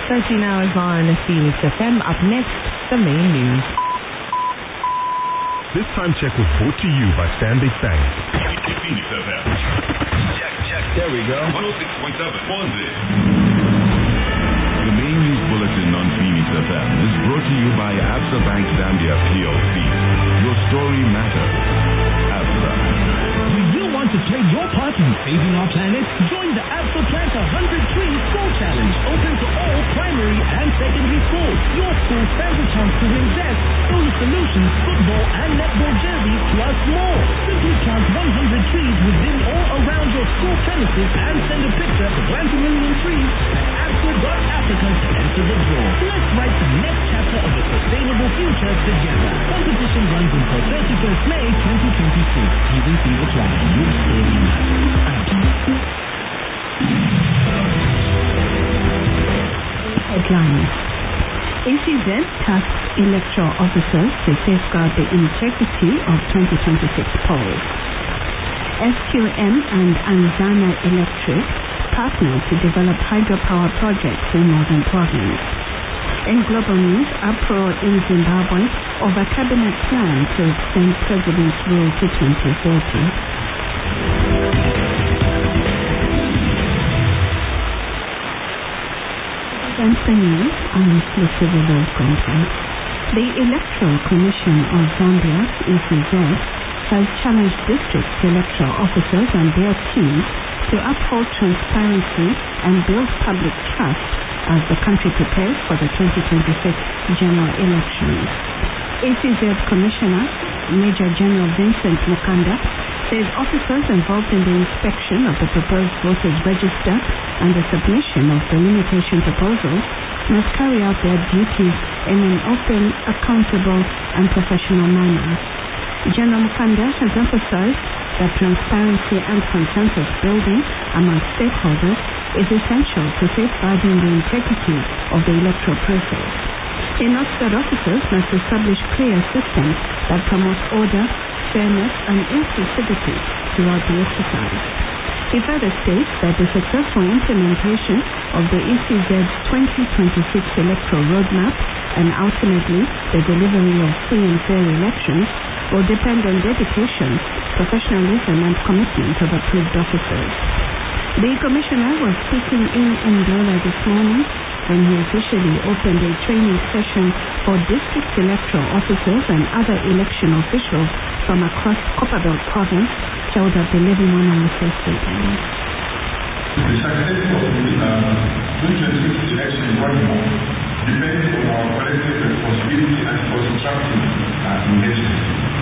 13 hours on Phoenix FM. Up next, the main news. This time check was brought to you by Stanbic Bank. Phoenix FM. Check. There we go. 106.7. Swansea. The main news bulletin on Phoenix FM is brought to you by Absa Bank Zambia PLC. Your story matters. Absa. Do you want to play your part in saving our planet? Join the Absa Plant 100 Trees School Challenge, open to all primary and secondary schools. Your school stands a chance to win desks, solar solutions, football and netball jerseys, plus more. Simply plant 100 trees within or around your school premises and send a picture to Plant a Million Trees at Absa.Africa to enter the draw. Let's write the next chapter of a sustainable future together. Competition runs until 31st May 2026. Even see the plan. Your story matters. Headlines. ACZ tasks electoral officers to safeguard the integrity of 2026 polls. SQM and Anzana Electric partner to develop hydropower projects in Northern Province. In global news, uproar in Zimbabwe over cabinet plan to extend president's rule to 2030. And the news on exclusive content. The Electoral Commission of Zambia, ECZ, has challenged district electoral officers and their teams to uphold transparency and build public trust as the country prepares for the 2026 general elections. ECZ Commissioner Major General Vincent Mukanda says officers involved in the inspection of the proposed voters register and the submission of the limitation proposals must carry out their duties in an open, accountable and professional manner. General Mukanda has emphasized that transparency and consensus building among stakeholders is essential to safeguarding the integrity of the electoral process. He notes that officers must establish clear systems that promote order, fairness and inclusivity throughout the exercise. He further states that the successful implementation of the ECZ's 2026 electoral roadmap and ultimately the delivery of free and fair elections will depend on dedication, professionalism and commitment of approved officers. The Commissioner was speaking in Ndola this morning when he officially opened a training session for district electoral officers and other election officials from across Copperbelt Province, held at the Lebanon Research Center. The success of the 2026 election in Guatemala depends on our collective responsibility and constructive engagement.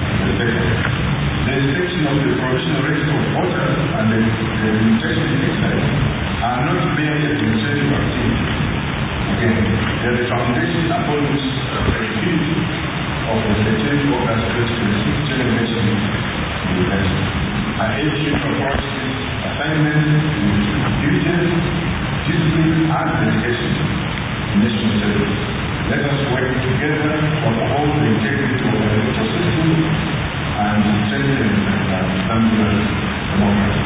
The inspection of the provisional register of voters and the limitation exercise are not merely administrative activities. Again, they are the foundation upon which the credibility of the Secretary of August 2026 general election will be measured. I urge you to approach this assignment with diligence, discipline and dedication to national service. Let us work together to uphold the integrity of the electoral system and strengthen Zambia's democracy.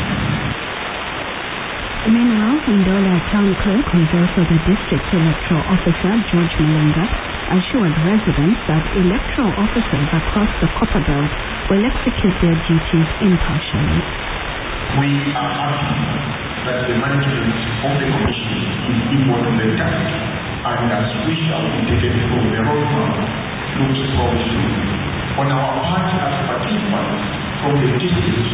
Meanwhile, Ndola Town Clerk, who is also the District Electoral Officer, George Malenga, assured residents that electoral officers across the Copperbelt will execute their duties impartially. We are happy that the management of the Commission is equal to the task, and as we shall be taken through the roadmap, looks promising. On our part as participants from the district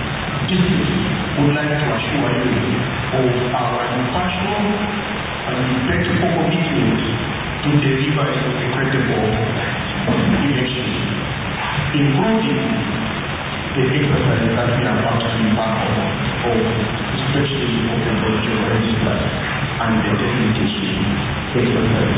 would like to assure you of our impartial and impeccable commitment to delivering a credible election, including the exercise that we are about to embark on of inspection of the provisional register and the delimitation exercise.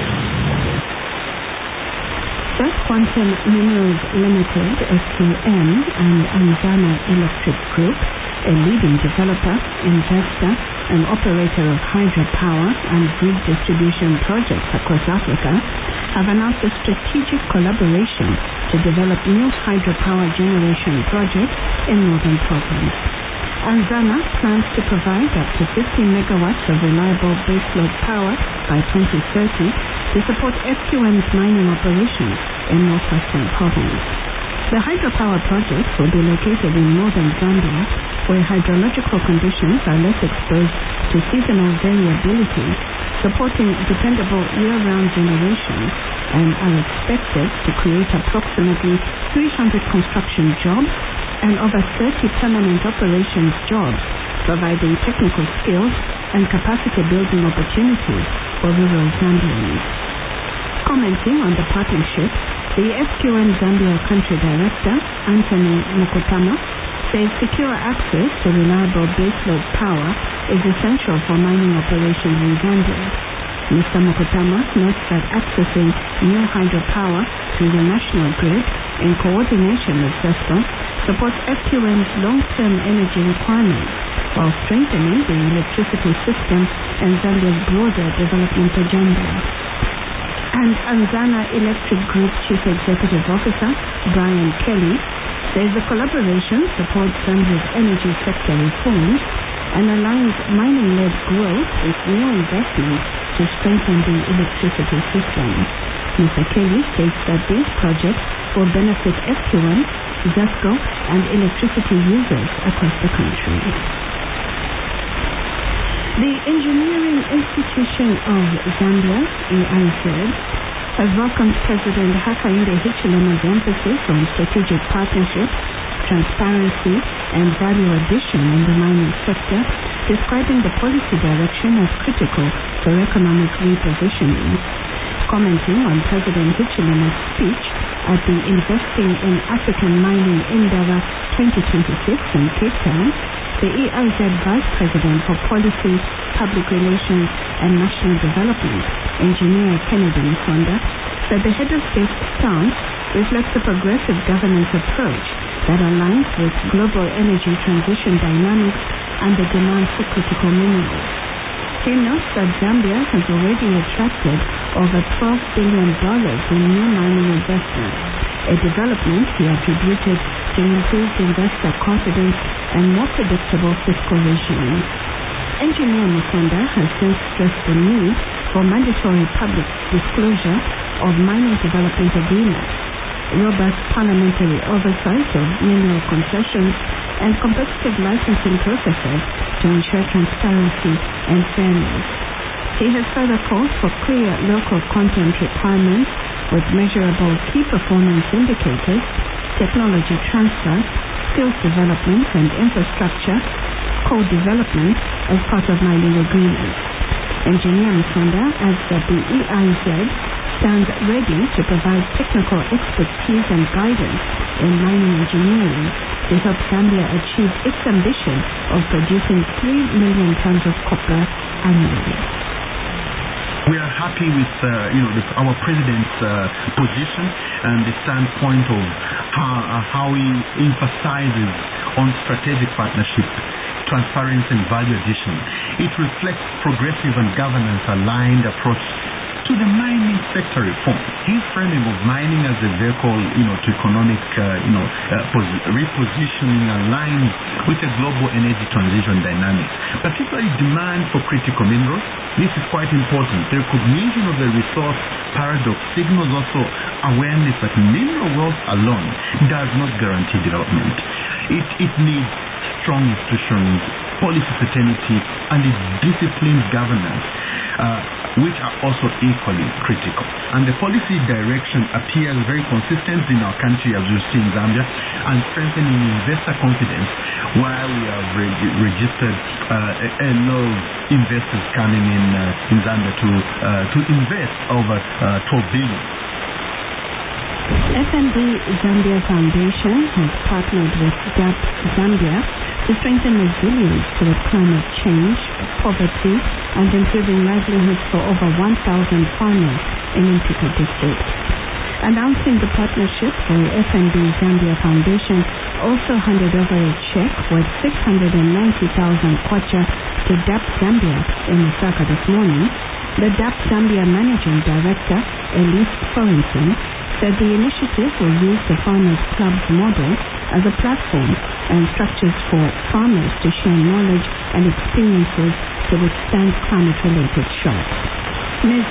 First Quantum Minerals Limited, SQM, and Anzana Electric Group, a leading developer, investor, and operator of hydropower and grid distribution projects across Africa, have announced a strategic collaboration to develop new hydropower generation projects in Northern Province. Anzana plans to provide up to 50 megawatts of reliable baseload power by 2030 to support SQM's mining operations in northwestern province. The hydropower project will be located in northern Zambia, where hydrological conditions are less exposed to seasonal variability, supporting dependable year-round generation, and are expected to create approximately 300 construction jobs and over 30 permanent operations jobs, providing technical skills and capacity building opportunities for rural Zambians. Commenting on the partnership, the SQM Zambia Country Director, Anthony Mukutama, says secure access to reliable baseload power is essential for mining operations in Zambia. Mr. Mukutama notes that accessing new hydropower through the national grid in coordination with ZESCO supports SQM's long-term energy requirements while strengthening the electricity system and Zambia's broader development agenda. And Anzana Electric Group Chief Executive Officer Brian Kelly says the collaboration supports Zambia's energy sector reforms and aligns mining-led growth with new investments to strengthen the electricity system. Mr. Kelly states that these projects will benefit SQM, ZESCO, and electricity users across the country. The Engineering Institution of Zambia, EIZ, has welcomed President Hakainde Hichilema's emphasis on strategic partnership, transparency, and value addition in the mining sector, describing the policy direction as critical for economic repositioning. Commenting on President Hichilema's speech at the Investing in African Mining Indaba 2026 in Cape Town, the EIZ Vice President for Policy, Public Relations and National Development, Engineer Kennedy Musonda, said the head of state stance reflects a progressive governance approach that aligns with global energy transition dynamics and the demand for critical minerals. He notes that Zambia has already attracted over $12 billion in new mining investments, a development he attributed to improved investor confidence and more predictable fiscal regime. Engineer Musonda has since stressed the need for mandatory public disclosure of mining development agreements, robust parliamentary oversight of mineral concessions, and competitive licensing processes to ensure transparency and fairness. He has further called for clear local content requirements with measurable key performance indicators, technology transfer, skills development and infrastructure co-development as part of mining agreements. Engineer Musonda adds that the EIZ stands ready to provide technical expertise and guidance in mining engineering to help Zambia achieve its ambition of producing 3 million tons of copper annually. We are happy with our president's position and the standpoint of how he emphasizes on strategic partnership, transparency and value addition. It reflects progressive and governance-aligned approach to the mining sector reform. His framing of mining as a vehicle, to economic, repositioning aligns with a global energy transition dynamic, particularly demand for critical minerals. This is quite important. The recognition of the resource paradox signals also awareness that mineral wealth alone does not guarantee development. It needs strong institutions, policy certainty, and a disciplined governance, which are also equally critical. And the policy direction appears very consistent in our country, as you see in Zambia, and strengthening investor confidence, while we have registered a lot of investors coming in Zambia to invest over 12 billion. FNB Zambia Foundation has partnered with DAP Zambia to strengthen resilience to the climate change, poverty, and improving livelihoods for over 1,000 farmers in Impika district. Announcing the partnership, the FNB Zambia Foundation also handed over a check worth 690,000 kwacha to DAP Zambia in Lusaka this morning. The DAP Zambia Managing Director, Elise Sorensen, said the initiative will use the Farmers Club's model as a platform and structures for farmers to share knowledge and experiences to withstand climate-related shocks. Ms.